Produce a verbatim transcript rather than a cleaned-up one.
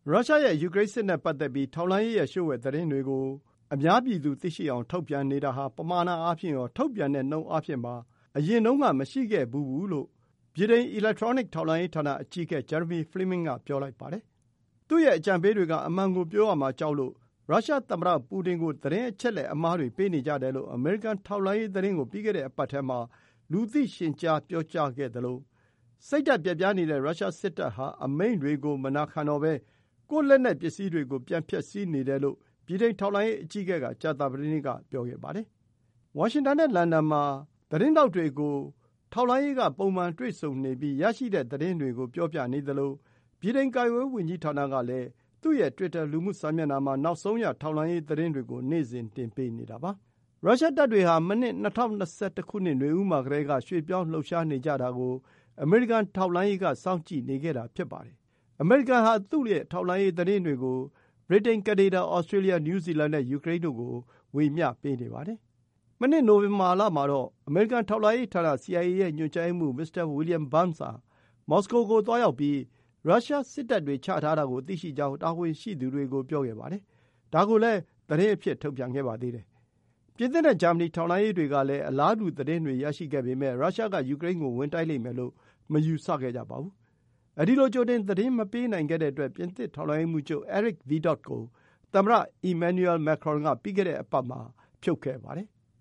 ရုရှားရဲ့ယူကရိန်းစစ်နဲ့ပတ်သက်ပြီးထောက်လှမ်းရေးရဲ့လျှို့ဝှက်သတင်းတွေကိုအများပြည်သူသိရှိအောင်ထုတ်ပြန်နေတာဟာပမာဏအားဖြင့်ရောထုတ်ပြန်တဲ့နှုန်းအားဖြင့်ပါအရင်တုန်းကမရှိခဲ့ဘူးဘူးလို့ဗြိတိန်အီလက်ထရောနစ်ထောက်လှမ်းရေးဌာနအကြီးအကဲ Jeremy Fleming ကပြောလိုက်ပါတယ်။သူ့ရဲ့အကြံပေးတွေကအမှန်ကိုပြောရမှာကြောက်လို့ရုရှားသမ္မတပူတင်ကိုသတင်းအချက်အလက်အမှားတွေပေးနေကြတယ်လို့အမေရိကန်ထောက်လှမ်းရေးသတင်းကိုပြီးခဲ့တဲ့အပတ်ထဲမှာလူသိရှင်ကြားပြောကြားခဲ့သလိုစိတ်ဓာတ်ပျက်ပြားနေတဲ့ရုရှားစစ်တပ်ဟာအမိန့်တွေကိုမနာခံတော့ဘဲကိုယ့်လက်နက်ပစ္စည်းတွေကိုပြန်ဖျက်ဆီးနေတယ်လို့ဗြိတိန်ထောက်လှမ်းရေးအကြီးအကဲကကြာသပတေးနေ့ကပြောခဲ့ပါတယ်။ဝါရှင်တန်နဲ့လန်ဒန်မှာသတင်းတောက်တွေကိုထောက်လှမ်းရေးကပုံမှန်တွေ့ဆုံနေပြီးရရှိတဲ့သတင်းတွေကိုပြောပြနေသလိုဗြိတိန်ကာကွယ်ရေးဝန်ကြီးဌာနကလည်းသူ့ရဲ့ Twitter လူမှုစာမျက်နှာမှာနောက်ဆုံးရထောက်လှမ်းရေးသတင်းတွေကိုနေ့စဉ်တင်ပေးနေတာပါ။ရုရှားတပ်တွေဟာမနှစ်၂၀၂၁ခုနှစ်နွေဦးမှာကတည်းကရွှေ့ပြောင်းလှုပ်ရှားနေကြတာကိုအမေရိကန်ထောက်လှမ်းရေးကစောင့်ကြည့်နေခဲ့တာဖြစ်ပါတယ်။အမေရိကန်ဟာသူ့ရဲ့ထောက်လှမ်းရေးသတင်းတွေကိုဗြိတိန်၊ကနေဒါ၊ဩစတြေးလျ၊နယူးဇီလန်နဲ့ယူကရိန်းတို့ကိုဝေမျှပေးနေပါတယ်။မနှစ်နိုဝင်ဘာလမှာတော့အမေရိကန်ထောက်လှမ်းရေးဌာန စီ အိုင် အေ ရဲ့ညွှန်ကြားရေးမှူးမစ္စတာဝီလျံဘန်းစ်ဟာမော်စကိုကိုသွားရောက်ပြီးရုရှားစစ်တပ်တွေချထားတာကိုသိရှိကြောင်းတာဝန်ရှိသူတွေကိုပြောခဲ့ပါတယ်။ဒါကိုလည်းသတင်းအဖြစ်ထုတ်ပြန်ခဲ့ပါသေးတယ်။ပြင်သစ်နဲ့ဂျာမနီထောက်လှမ်းရေးတွေကလည်းအလားတူသတင်းတွေရရှိခဲ့ပေမယ့်ရုရှားကယူကရိန်းကိုဝင်တိုက်လိမ့်မယ်လို့မယူဆခဲ့ကြပါဘူး။အဲဒီလိုကြိုတင်သတင်းမပေးနိုင်ခဲ့တဲ့အတွက်ပြင်သစ်ထောက်လှမ်းရေးမှူးချုပ် Eric Vidot ကိုသမ္မတ Emmanuel Macron ကပြီးခဲ့တဲ့အပတ်မှာဖြုတ်ခဲ့ပါတယ်